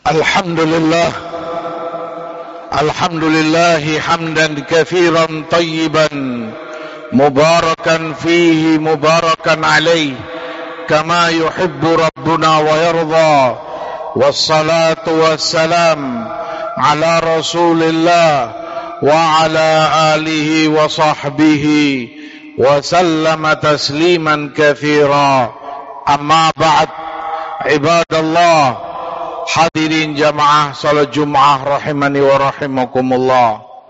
Alhamdulillah, alhamdulillahi hamdan katsiran tayyiban mubarakan fihi mubarakan alaih kama yuhibbu rabbuna wa yarda. Wassalatu wassalam ala rasulillah wa ala alihi wa sahbihi wa sallama tasliman katsira. Amma ba'd, ibadallah, hadirin jamaah salat Jumat rahimani wa rahimakumullah.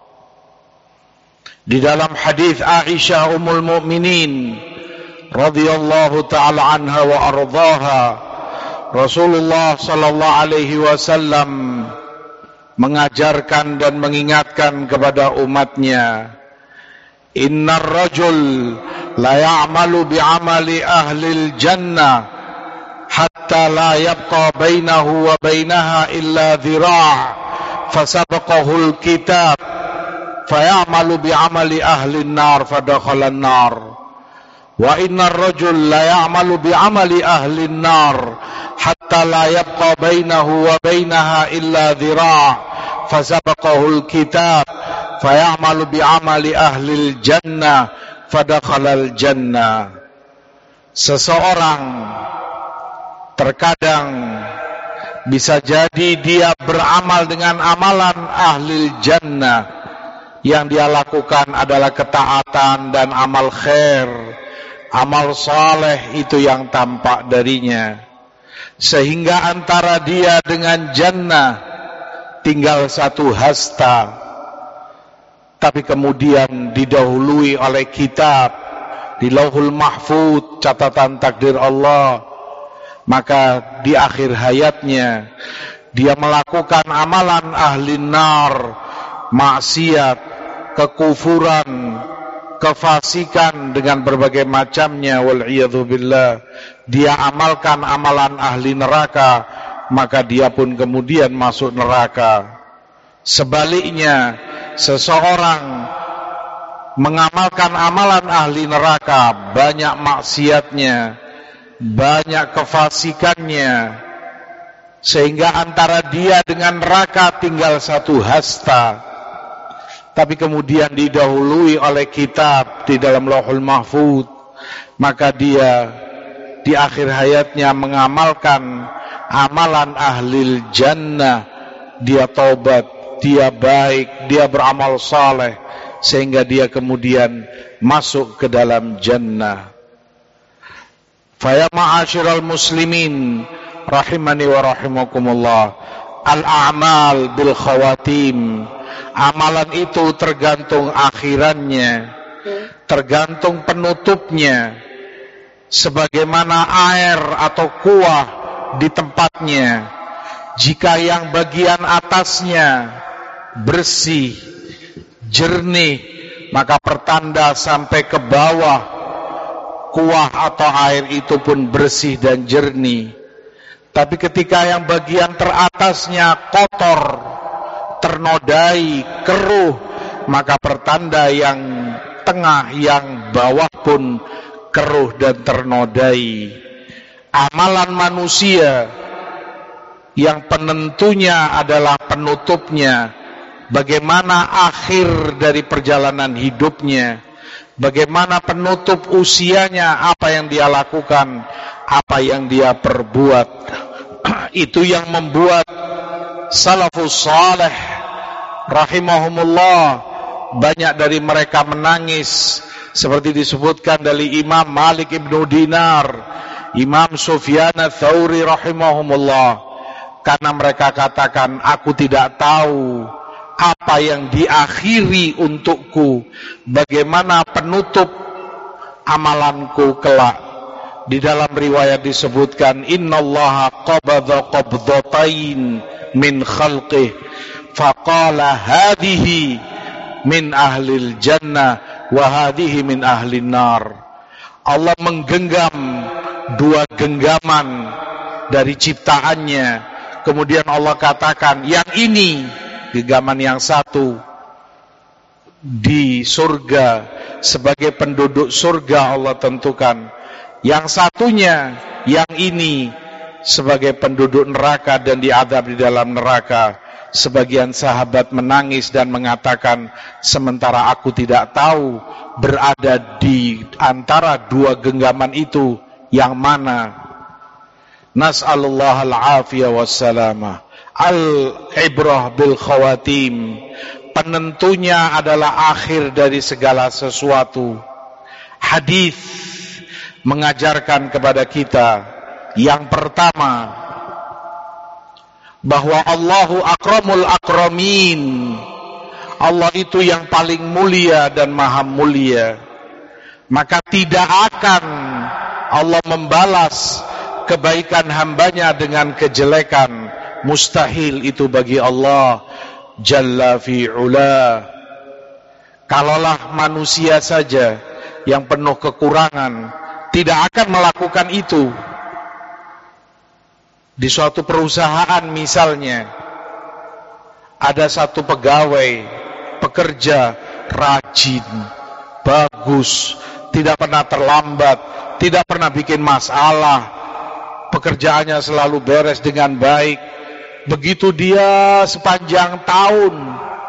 Di dalam hadis Aisyah ummul mukminin radhiyallahu taala anha wa ardhaha, Rasulullah sallallahu alaihi wasallam mengajarkan dan mengingatkan kepada umatnya, innar rajul la ya'malu bi'amali ahlil jannah hatta la yabqa bainahu wa bainaha illa dhira' fasabaqahul kitab fayamalu bi'amali ahlin nar fadakhalan nar, wa innar rajul la ya'malu bi'amali ahlin nar hatta la yabqa bainahu wa bainaha illa dhira' fasabaqahul kitab fayamalu bi'amali ahlil jannah fadakhalal jannah. Seseorang terkadang bisa jadi dia beramal dengan amalan ahli jannah, yang dia lakukan adalah ketaatan dan amal khair, amal saleh itu yang tampak darinya, sehingga antara dia dengan jannah tinggal satu hasta. Tapi kemudian didahului oleh kitab di Lauhul Mahfuz, catatan takdir Allah. Maka di akhir hayatnya dia melakukan amalan ahli nar, maksiat, kekufuran, kefasikan dengan berbagai macamnya, wal'iyadzubillah. Dia amalkan amalan ahli neraka, maka dia pun kemudian masuk neraka. Sebaliknya, seseorang mengamalkan amalan ahli neraka, banyak maksiatnya, banyak kefasikannya, sehingga antara dia dengan neraka tinggal satu hasta. Tapi kemudian didahului oleh kitab di dalam Lauhul Mahfuz, maka dia di akhir hayatnya mengamalkan amalan ahlil jannah. Dia taubat, dia baik, dia beramal saleh, sehingga dia kemudian masuk ke dalam jannah. Faya ma'asyiral muslimin rahimani wa rahimakumullah, al-a'mal bil khawatim. Amalan itu tergantung akhirannya, tergantung penutupnya. Sebagaimana air atau kuah di tempatnya, jika yang bagian atasnya bersih, jernih, maka pertanda sampai ke bawah kuah atau air itu pun bersih dan jernih. Tapi ketika yang bagian teratasnya kotor, ternodai, keruh, maka pertanda yang tengah, yang bawah pun keruh dan ternodai. Amalan manusia yang penentunya adalah penutupnya, bagaimana akhir dari perjalanan hidupnya, bagaimana penutup usianya, apa yang dia lakukan, apa yang dia perbuat. Itu yang membuat salafus salih rahimahumullah, banyak dari mereka menangis, seperti disebutkan dari Imam Malik ibnu Dinar, Imam Sufyan ats-Tsauri rahimahumullah, karena mereka katakan, aku tidak tahu apa yang diakhiri untukku, bagaimana penutup amalanku kelak. Di dalam riwayat disebutkan, innallaha qabadha qabdatain min khalqih faqala hadhihi min ahlil jannah wa hadhihi min ahlin nar. Allah menggenggam dua genggaman dari ciptaannya, kemudian Allah katakan, yang ini genggaman yang satu di surga, sebagai penduduk surga Allah tentukan. Yang satunya, yang ini sebagai penduduk neraka dan diadab di dalam neraka. Sebagian sahabat menangis dan mengatakan, sementara aku tidak tahu berada di antara dua genggaman itu yang mana. Nas'alullah al-afiyah wassalamah. Al-ibrah bil khawatim. Penentunya adalah akhir dari segala sesuatu. Hadis mengajarkan kepada kita yang pertama, bahwa Allahu akramul akramin. Allah itu yang paling mulia dan maha mulia. Maka tidak akan Allah membalas kebaikan hambanya dengan kejelekan. Mustahil itu bagi Allah Jalla fi'ula. Kalaulah manusia saja yang penuh kekurangan tidak akan melakukan itu. Di suatu perusahaan misalnya, ada satu pegawai, pekerja rajin, bagus, tidak pernah terlambat, tidak pernah bikin masalah, pekerjaannya selalu beres dengan baik. Begitu dia sepanjang tahun,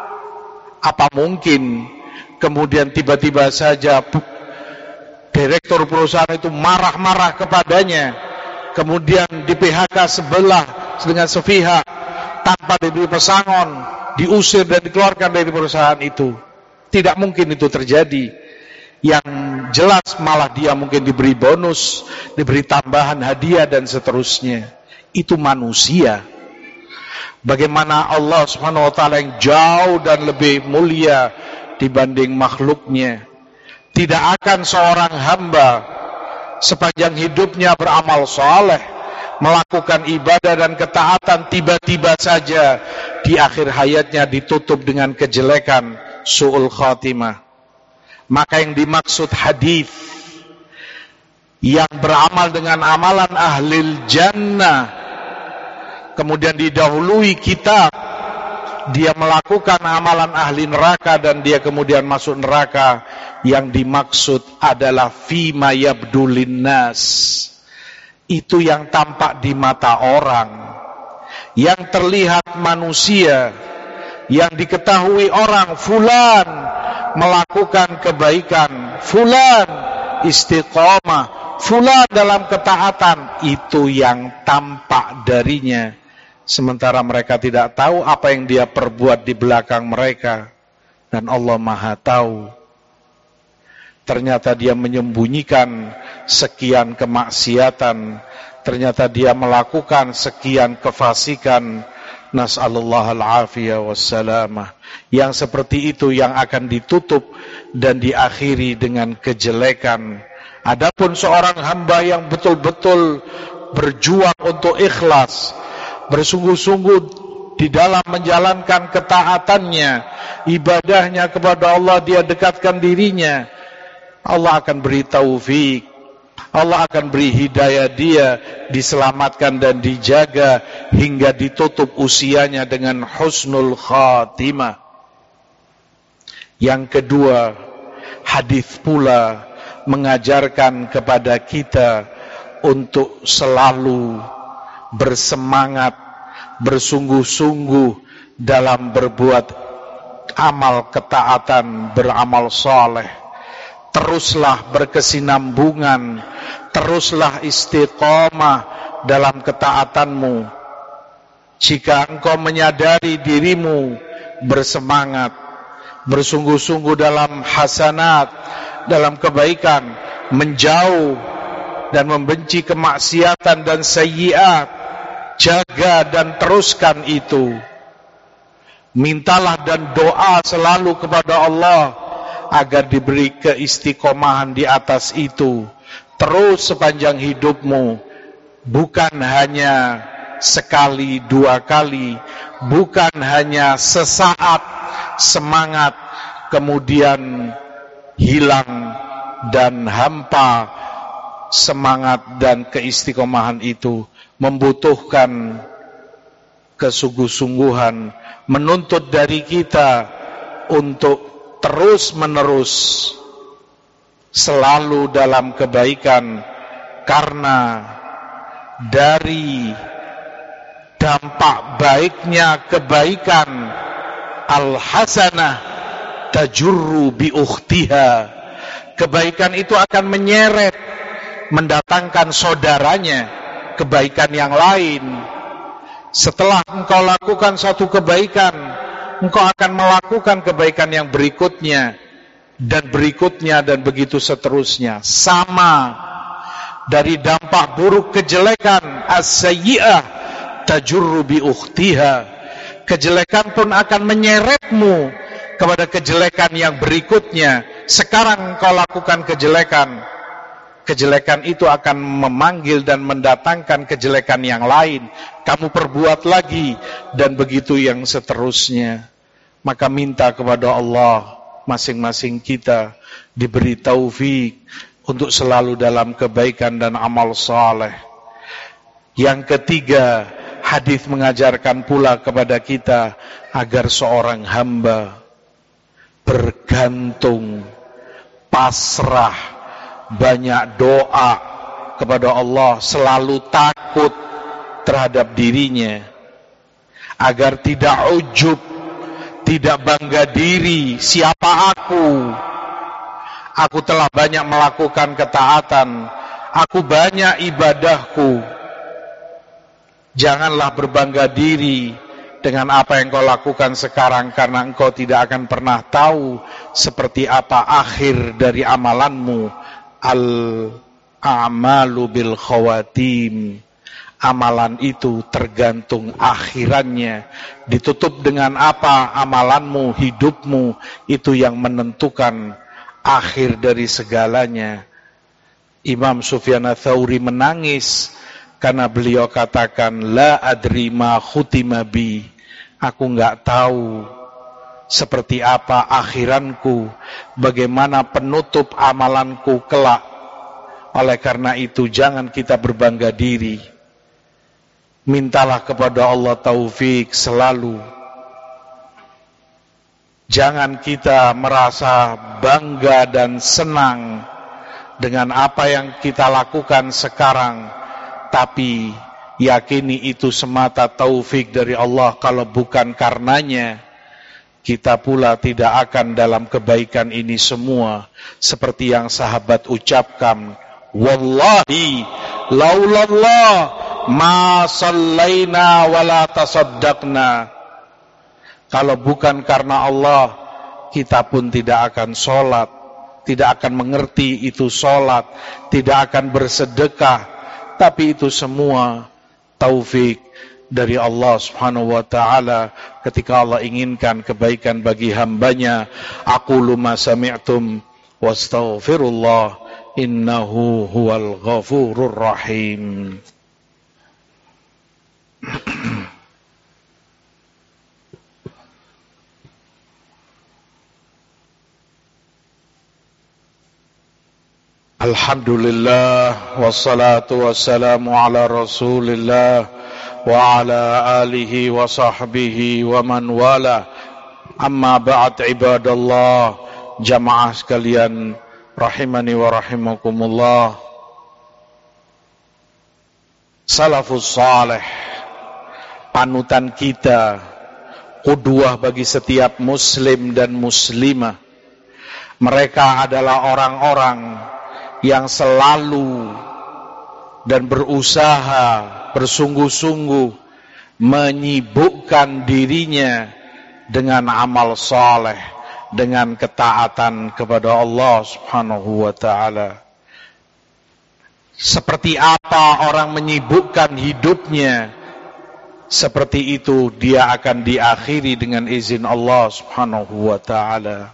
apa mungkin kemudian tiba-tiba saja direktur perusahaan itu marah-marah kepadanya, kemudian di PHK sebelah dengan sepihak tanpa diberi pesangon, diusir dan dikeluarkan dari perusahaan itu? Tidak mungkin itu terjadi. Yang jelas malah dia mungkin diberi bonus, diberi tambahan hadiah dan seterusnya. Itu manusia. Bagaimana Allah Subhanahu wa taala yang jauh dan lebih mulia dibanding makhluknya. Tidak akan seorang hamba sepanjang hidupnya beramal saleh, melakukan ibadah dan ketaatan, tiba-tiba saja di akhir hayatnya ditutup dengan kejelekan, su'ul khatimah. Maka yang dimaksud hadis yang beramal dengan amalan ahlil jannah, kemudian didahului kitab, dia melakukan amalan ahli neraka dan dia kemudian masuk neraka, yang dimaksud adalah fima yabdulin nas. Itu yang tampak di mata orang, yang terlihat manusia, yang diketahui orang, fulan melakukan kebaikan, fulan istiqomah, fulan dalam ketaatan. Itu yang tampak darinya. Sementara mereka tidak tahu apa yang dia perbuat di belakang mereka. Dan Allah Maha tahu. Ternyata dia menyembunyikan sekian kemaksiatan. Ternyata dia melakukan sekian kefasikan. Nas'alullah al-afiyah wassalamah. Yang seperti itu yang akan ditutup dan diakhiri dengan kejelekan. Adapun seorang hamba yang betul-betul berjuang untuk ikhlas, bersungguh-sungguh di dalam menjalankan ketaatannya, ibadahnya kepada Allah, dia dekatkan dirinya, Allah akan beri taufik, Allah akan beri hidayah, dia diselamatkan dan dijaga hingga ditutup usianya dengan husnul khatimah. Yang kedua, hadis pula mengajarkan kepada kita untuk selalu bersemangat, bersungguh-sungguh dalam berbuat amal ketaatan, beramal saleh. Teruslah berkesinambungan, teruslah istiqomah dalam ketaatanmu. Jika engkau menyadari dirimu bersemangat, bersungguh-sungguh dalam hasanat, dalam kebaikan, menjauh dan membenci kemaksiatan dan sayyiat, jaga dan teruskan itu. Mintalah dan doa selalu kepada Allah agar diberi keistiqomahan di atas itu terus sepanjang hidupmu, bukan hanya sekali dua kali, bukan hanya sesaat semangat kemudian hilang dan hampa. Semangat dan keistiqomahan itu membutuhkan kesungguh-sungguhan, menuntut dari kita untuk terus-menerus selalu dalam kebaikan, karena dari dampak baiknya kebaikan, al-hasanah tajurru bi ukhtiha, kebaikan itu akan menyeret, mendatangkan saudaranya kebaikan yang lain. Setelah engkau lakukan satu kebaikan, engkau akan melakukan kebaikan yang berikutnya dan berikutnya dan begitu seterusnya. Sama dari dampak buruk kejelekan, as-sayyi'ah tajurru bi ukhtiha, kejelekan pun akan menyeretmu kepada kejelekan yang berikutnya. Sekarang engkau lakukan kejelekan, kejelekan itu akan memanggil dan mendatangkan kejelekan yang lain. Kamu perbuat lagi dan begitu yang seterusnya. Maka minta kepada Allah, masing-masing kita diberi taufik untuk selalu dalam kebaikan dan amal saleh. Yang ketiga, hadis mengajarkan pula kepada kita agar seorang hamba bergantung, pasrah, banyak doa kepada Allah, selalu takut terhadap dirinya, agar tidak ujub, tidak bangga diri, siapa aku telah banyak melakukan ketaatan, aku banyak ibadahku. Janganlah berbangga diri dengan apa yang kau lakukan sekarang, karena engkau tidak akan pernah tahu seperti apa akhir dari amalanmu. Al-a'malu bil khawatim, amalan itu tergantung akhirannya. Ditutup dengan apa amalanmu, hidupmu, itu yang menentukan akhir dari segalanya. Imam Sufyan Ats-Tsauri menangis karena beliau katakan, la adri ma khutima bi, aku enggak tahu seperti apa akhiranku, bagaimana penutup amalanku kelak. Oleh karena itu jangan kita berbangga diri, mintalah kepada Allah taufik selalu. Jangan kita merasa bangga dan senang dengan apa yang kita lakukan sekarang, tapi yakini itu semata taufik dari Allah. Kalau bukan karenanya, kita pula tidak akan dalam kebaikan ini semua. Seperti yang sahabat ucapkan, wallahi laulallah ma sallaina wala tasaddaqna. Kalau bukan karena Allah, kita pun tidak akan sholat, tidak akan mengerti itu sholat, tidak akan bersedekah. Tapi itu semua taufik dari Allah Subhanahu wa ta'ala. Ketika Allah inginkan kebaikan bagi hambanya, aqulu ma sami'tum wastaghfirullah innahu huwal ghafurur rahim. Alhamdulillah wassalatu wassalamu ala Rasulillah wa ala alihi wa sahbihi wa man wala. Amma ba'd, ibadallah, jamaah sekalian rahimani wa rahimakumullah. Salafus salih, panutan kita, qudwah bagi setiap muslim dan muslimah. Mereka adalah orang-orang yang selalu dan berusaha bersungguh-sungguh menyibukkan dirinya dengan amal saleh, dengan ketaatan kepada Allah Subhanahu wa ta'ala. Seperti apa orang menyibukkan hidupnya, seperti itu dia akan diakhiri dengan izin Allah Subhanahu wa ta'ala.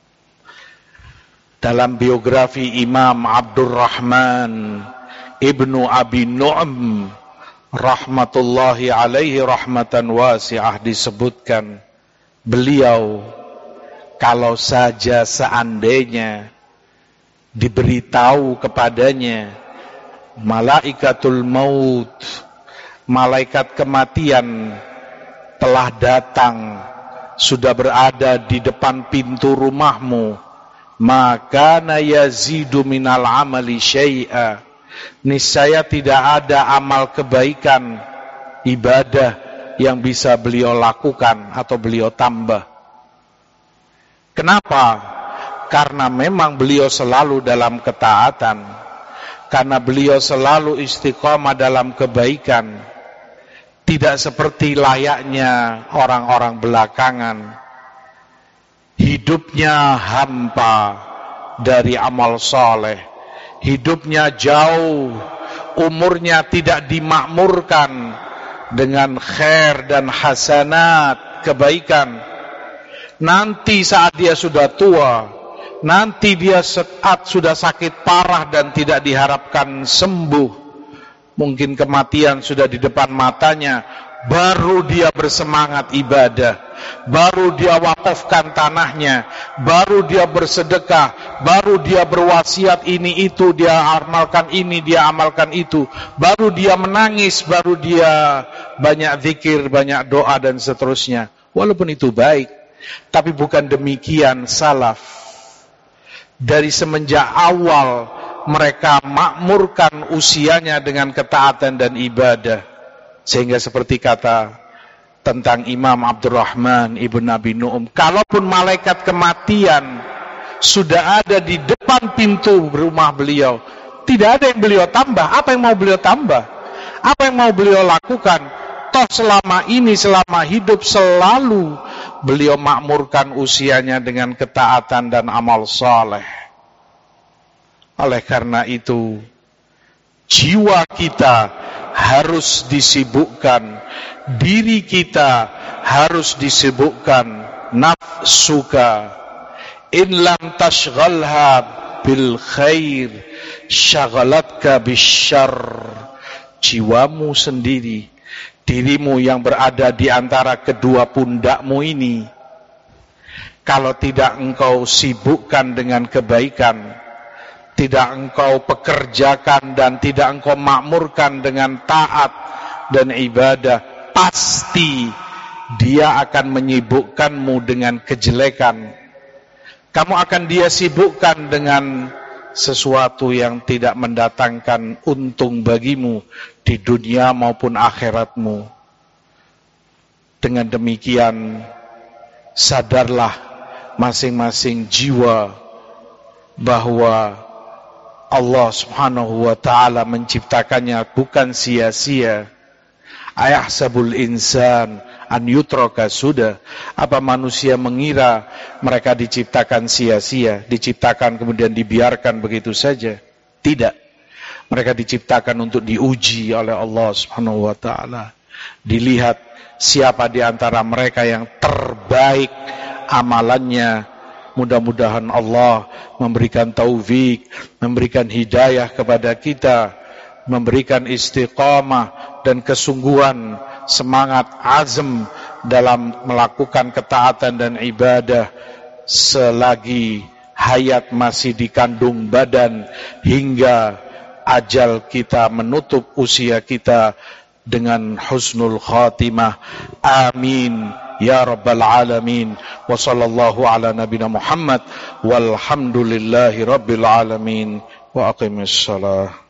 Dalam biografi Imam Abdurrahman Ibnu Abi Nu'm rahmatullahi alaihi rahmatan wasi'ah disebutkan, beliau kalau saja seandainya diberitahu kepadanya malaikatul maut, malaikat kematian telah datang, sudah berada di depan pintu rumahmu, maka na yazidu minal amali syai'a, niscaya tidak ada amal kebaikan, ibadah yang bisa beliau lakukan atau beliau tambah. Kenapa? Karena memang beliau selalu dalam ketaatan, karena beliau selalu istiqomah dalam kebaikan, tidak seperti layaknya orang-orang belakangan, hidupnya hampa dari amal soleh, hidupnya jauh, umurnya tidak dimakmurkan dengan khair dan hasanat, kebaikan. Nanti saat dia sudah tua, nanti dia saat sudah sakit parah dan tidak diharapkan sembuh, mungkin kematian sudah di depan matanya, baru dia bersemangat ibadah, baru dia wakafkan tanahnya, baru dia bersedekah, baru dia berwasiat ini itu, dia amalkan ini, dia amalkan itu, baru dia menangis, baru dia banyak zikir, banyak doa dan seterusnya. Walaupun itu baik, tapi bukan demikian salaf. Dari semenjak awal mereka makmurkan usianya dengan ketaatan dan ibadah. Sehingga seperti kata tentang Imam Abdurrahman ibn Abi Nu'um, kalaupun malaikat kematian sudah ada di depan pintu rumah beliau, tidak ada yang beliau tambah. Apa yang mau beliau tambah? Apa yang mau beliau lakukan? Toh selama ini, selama hidup, selalu beliau makmurkan usianya dengan ketaatan dan amal saleh. Oleh karena itu, jiwa kita harus disibukkan, diri kita harus disibukkan. Nafsuka in lam tashghalha bil khair syagalatka bisyarr. Jiwamu sendiri, dirimu yang berada di antara kedua pundakmu ini, kalau tidak engkau sibukkan dengan kebaikan, tidak engkau pekerjakan dan tidak engkau makmurkan dengan taat dan ibadah, pasti dia akan menyibukkanmu dengan kejelekan. Kamu akan dia sibukkan dengan sesuatu yang tidak mendatangkan untung bagimu di dunia maupun akhiratmu. Dengan demikian, sadarlah masing-masing jiwa bahwa Allah subhanahu wa ta'ala menciptakannya bukan sia-sia. Ayahsabul insan an yutraka sudah. Apa manusia mengira mereka diciptakan sia-sia, diciptakan kemudian dibiarkan begitu saja? Tidak. Mereka diciptakan untuk diuji oleh Allah subhanahu wa ta'ala. Dilihat siapa di antara mereka yang terbaik amalannya. Mudah-mudahan Allah memberikan taufik, memberikan hidayah kepada kita, memberikan istiqamah dan kesungguhan, semangat, azm dalam melakukan ketaatan dan ibadah selagi hayat masih dikandung badan, hingga ajal kita menutup usia kita dengan husnul khatimah. Amin ya rabbal alamin. Wa sallallahu ala nabina Muhammad walhamdulillahi rabbil alamin. Wa aqimis salah.